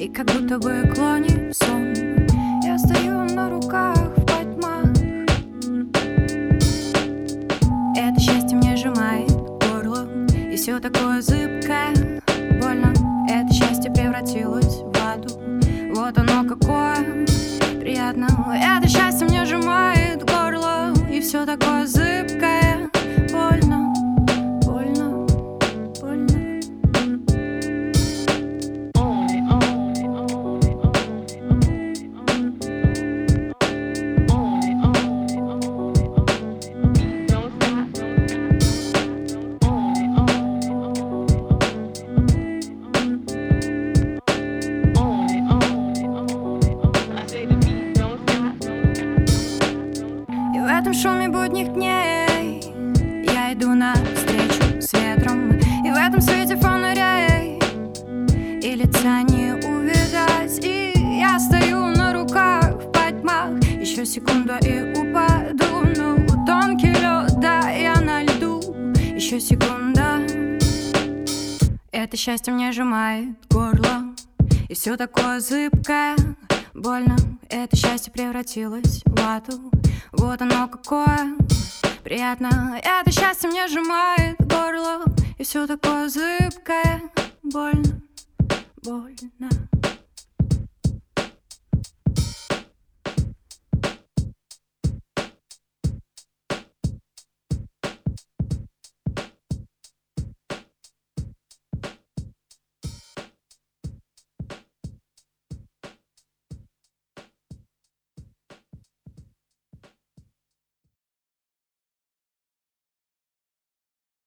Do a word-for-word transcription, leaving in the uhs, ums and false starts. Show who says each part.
Speaker 1: и как будто бы клонит в сон. Я стою на руках в потьмах. Это счастье мне сжимает горло, и все такое зыбкое, больно. Это счастье превратилось в аду. Вот оно какое приятно. Это счастье мне сжимает горло, и все такое зыбкое, больно, больно, больно. В этом шуме будних дней я иду навстречу с ветром, и в этом свете фонарей и лица не увидать. И я стою на руках в потьмах, еще секунду и упаду. Ну, тонкий лед, да, я на льду. Еще секунда. Это счастье мне сжимает горло, и все такое зыбкое, больно. Это счастье превратилось в аду. Вот оно какое приятно. Это счастье мне сжимает горло, и все такое зыбкое, больно, больно.